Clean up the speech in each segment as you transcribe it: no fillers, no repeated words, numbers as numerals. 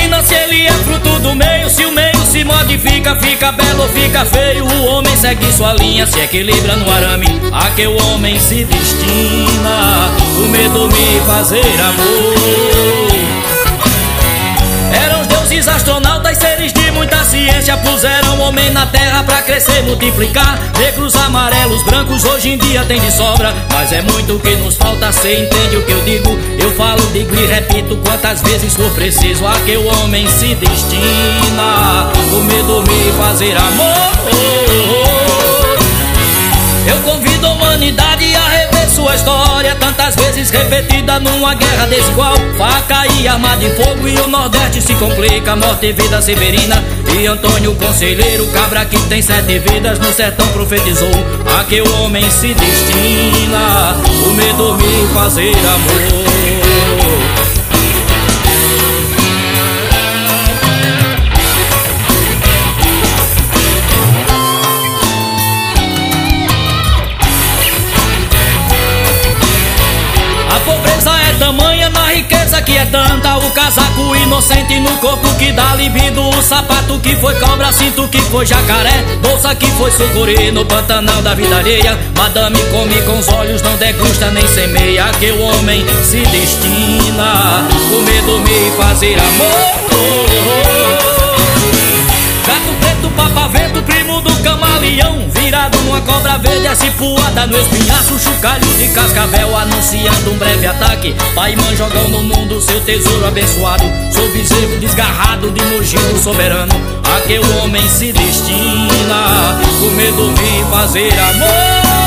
destina se ele é fruto do meio. Se o meio se modifica, fica belo ou fica feio. O homem segue sua linha, se equilibra no arame. A que o homem se destina, comer, dormir, fazer amor. Eram os deuses astronautas, seres de muita ciência. Puseram o homem na terra pra crescer, multiplicar. Negros, amarelos, brancos, hoje em dia tem de sobra. Mas é muito que nos falta, cê entende o que eu digo? Eu falo, digo e repito quantas vezes for preciso. A que o homem se destina, comer, dormir, fazer amor. Eu convido a humanidade a rever sua história, tantas vezes repetida numa guerra desigual. Faca e arma de fogo e o Nordeste se complica. Morte e vida Severina e Antônio Conselheiro. Cabra que tem 7 vidas no sertão profetizou. A que o homem se destina, comer, dormir, fazer amor. Tamanha na riqueza que é tanta. O casaco inocente no corpo que dá libido. O sapato que foi cobra, cinto que foi jacaré, bolsa que foi sucuri no Pantanal da vida alheia. Madame come com os olhos, não degusta nem semeia. A que o homem se destina, comer, dormir, fazer amor. Gato preto, papavento, primo do camaleão, virado numa cobra verde, acipuada no espinhaço. Chocalho de cascavel anunciando um breve ataque. Pai e mãe jogam no mundo seu tesouro abençoado. Sou bezerro desgarrado de mugido soberano. A que o homem se destina, comer, dormir, fazer amor.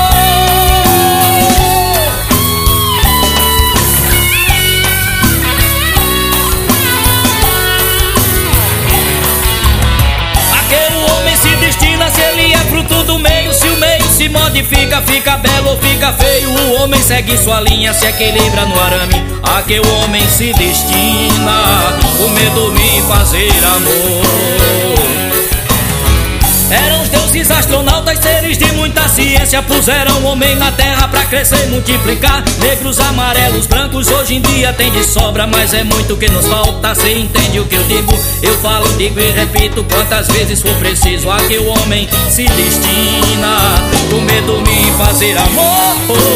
Se ele é fruto do meio, se o meio se modifica, fica belo ou fica feio. O homem segue sua linha, se equilibra no arame. A que o homem se destina, comer, dormir, fazer amor. Eram os deuses astronautas, seres de muita ciência. Puseram o homem na terra pra crescer e multiplicar. Negros, amarelos, brancos, hoje em dia tem de sobra. Mas é muito que nos falta, cê entende o que eu digo? Eu falo, digo e repito quantas vezes for preciso. A que o homem se destina, comer, dormir, fazer amor.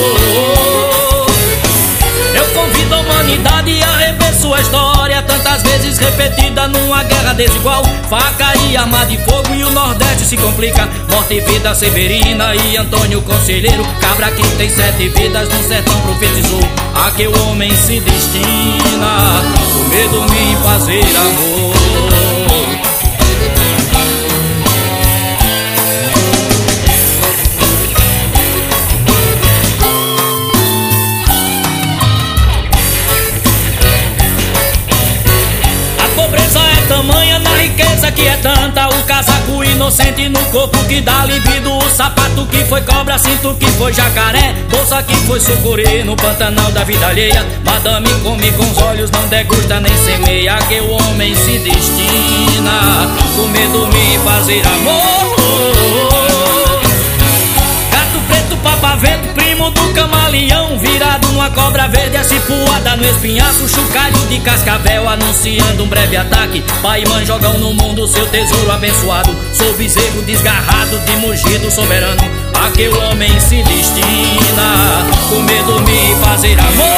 Eu convido a humanidade a rever sua história, tantas vezes repetida numa guerra desigual. Faca e arma de fogo e o Nordeste se complica. Morte e vida Severina e Antônio Conselheiro. Cabra que tem 7 vidas no sertão profetizou. A que o homem se destina, comer, dormir, fazer amor. Tamanha na riqueza que é tanta. O casaco inocente no corpo que dá libido. O sapato que foi cobra, cinto que foi jacaré, bolsa que foi sucuri no Pantanal da vida alheia. Madame come com os olhos, não degusta nem semeia. A que o homem se destina, comer, dormir, fazer amor. Gato preto, papavento, primo do camaleão, virado numa cobra verde, acipuada no espinhaço. Chocalho de cascavel anunciando um breve ataque. Pai e mãe jogam no mundo seu tesouro abençoado. Sou bezerro desgarrado de mugido soberano. A que o homem se destina, comer, dormir, fazer amor.